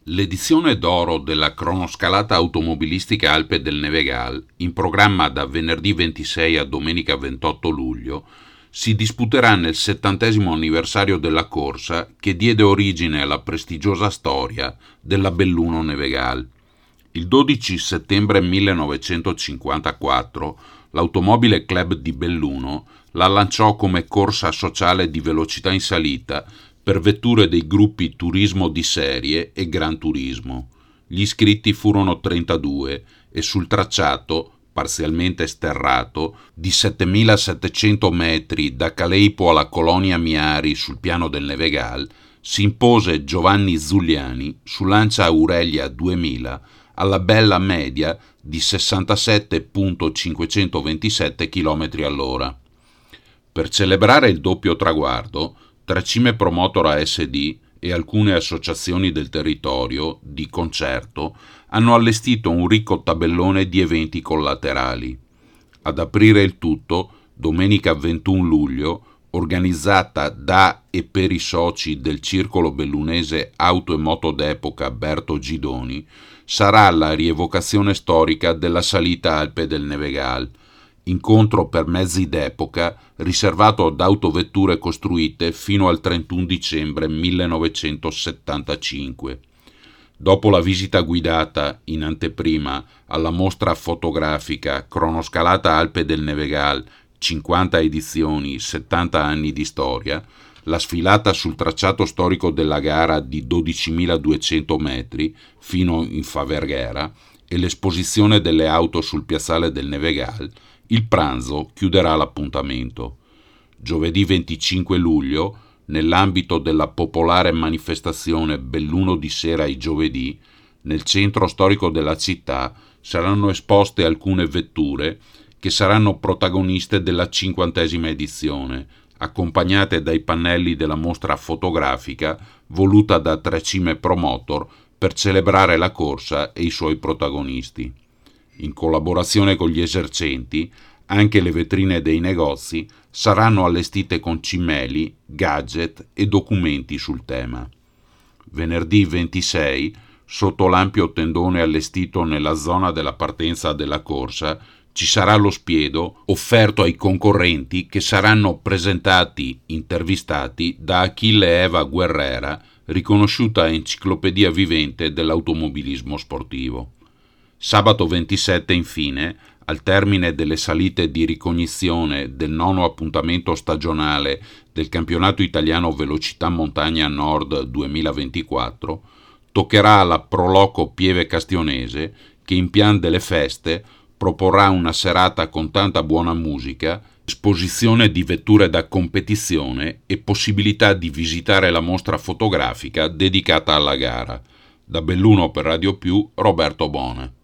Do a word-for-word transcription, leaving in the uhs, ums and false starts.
L'edizione d'oro della cronoscalata automobilistica Alpe del Nevegal, in programma da venerdì ventisei a domenica ventotto luglio, si disputerà nel settantesimo anniversario della corsa che diede origine alla prestigiosa storia della Belluno Nevegal. Il dodici settembre millenovecentocinquantaquattro l'Automobile Club di Belluno la lanciò come corsa sociale di velocità in salita per vetture dei gruppi Turismo di Serie e Gran Turismo. Gli iscritti furono trentadue e sul tracciato, parzialmente sterrato, di settemilasettecento metri da Caleipo alla Colonia Miari sul piano del Nevegal, si impose Giovanni Zuliani su Lancia Aurelia duemila alla bella media di sessantasette virgola cinquecentoventisette chilometri all'ora. Per celebrare il doppio traguardo, Tracime Promotor A S D e alcune associazioni del territorio, di concerto, hanno allestito un ricco tabellone di eventi collaterali. Ad aprire il tutto, domenica ventuno luglio, organizzata da e per i soci del Circolo Bellunese Auto e Moto d'Epoca Berto Gidoni, sarà la rievocazione storica della salita Alpe del Nevegal, incontro per mezzi d'epoca riservato ad autovetture costruite fino al trentuno dicembre millenovecentosettantacinque. Dopo la visita guidata in anteprima alla mostra fotografica Cronoscalata Alpe del Nevegal, cinquanta edizioni, settanta anni di storia, la sfilata sul tracciato storico della gara di dodicimiladuecento metri fino in Faverghera e l'esposizione delle auto sul piazzale del Nevegal, il pranzo chiuderà l'appuntamento. Giovedì venticinque luglio, nell'ambito della popolare manifestazione Belluno di sera ai giovedì, nel centro storico della città saranno esposte alcune vetture che saranno protagoniste della cinquantesima edizione, accompagnate dai pannelli della mostra fotografica voluta da Tracime Promotor per celebrare la corsa e i suoi protagonisti. In collaborazione con gli esercenti, anche le vetrine dei negozi saranno allestite con cimeli, gadget e documenti sul tema. Venerdì ventisei, sotto l'ampio tendone allestito nella zona della partenza della corsa, ci sarà lo spiedo offerto ai concorrenti che saranno presentati, intervistati da Achille Eva Guerrera, riconosciuta enciclopedia vivente dell'automobilismo sportivo. Sabato ventisette, infine, al termine delle salite di ricognizione del nono appuntamento stagionale del Campionato Italiano Velocità Montagna Nord duemilaventiquattro, toccherà alla Proloco Pieve Castionese che in pian delle feste proporrà una serata con tanta buona musica, esposizione di vetture da competizione e possibilità di visitare la mostra fotografica dedicata alla gara. Da Belluno per Radio Più, Roberto Bona.